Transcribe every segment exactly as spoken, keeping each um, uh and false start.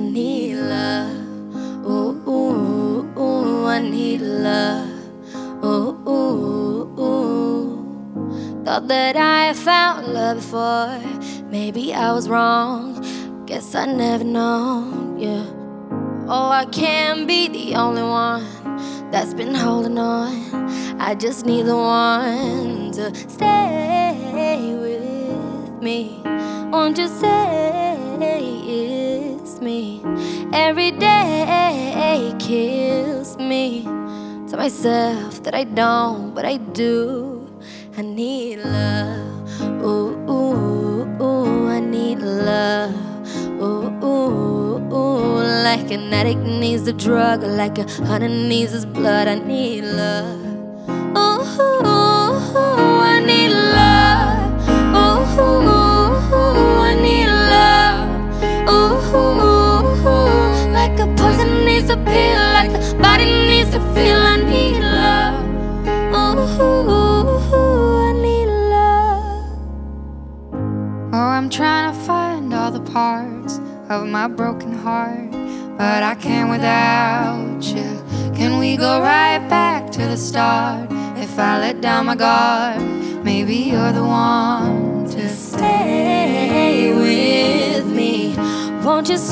need love. Ooh, ooh, ooh, I need love. Ooh, ooh, ooh. Thought that I had found love before. Maybe I was wrong. Guess I never known, yeah. Oh, I can't be the only one that's been holding on. I just need the one to stay with me. Won't you say it's me? Every day kills me. To myself that I don't, but I do. I need love. Ooh, ooh, ooh, I need love. Ooh, ooh, ooh, like an addict needs the drug, like a hunter needs his blood. I need love. Ooh, ooh, ooh, I need love. Ooh, ooh, ooh, I need love. Ooh, ooh, ooh, like a poison needs a pill, like a body needs to feel. I need love. Ooh, ooh, ooh, I need love. Oh, I'm trying to find all the parts of my broken heart, but I can't without you. Can we go right back to the start? If I let down my guard, maybe you're the one to stay with me. Won't you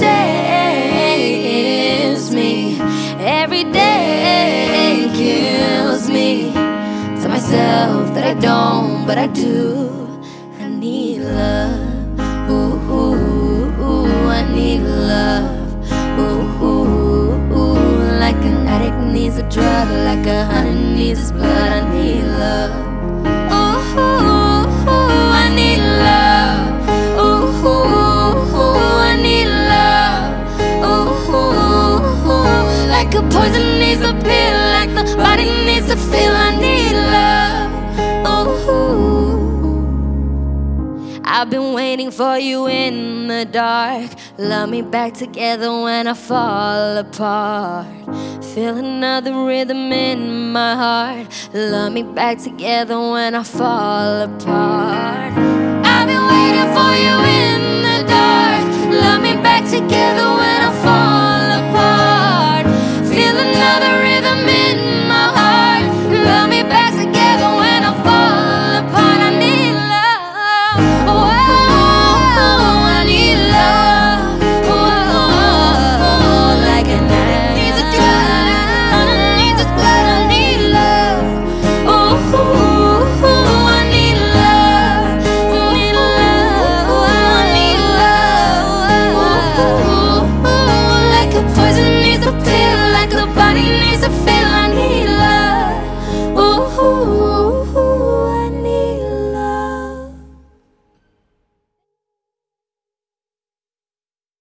say it's me? Every day kills me. To myself that I don't, but I do. I need love. Ooh, ooh, ooh, I need love. Ooh, ooh, ooh, like an addict needs a drug, like a hunter needs his blood. I need love. Ooh, ooh, ooh, I need love. Ooh, ooh, ooh, I need love. Ooh, ooh, ooh, like a poison needs a pill, like the body needs to feel. I need love. Ooh. I've been waiting for you in the dark. Love me back together when I fall apart. Feel another rhythm in my heart. Love me back together when I fall apart. I've been waiting for you in the dark. Love me back together when I fall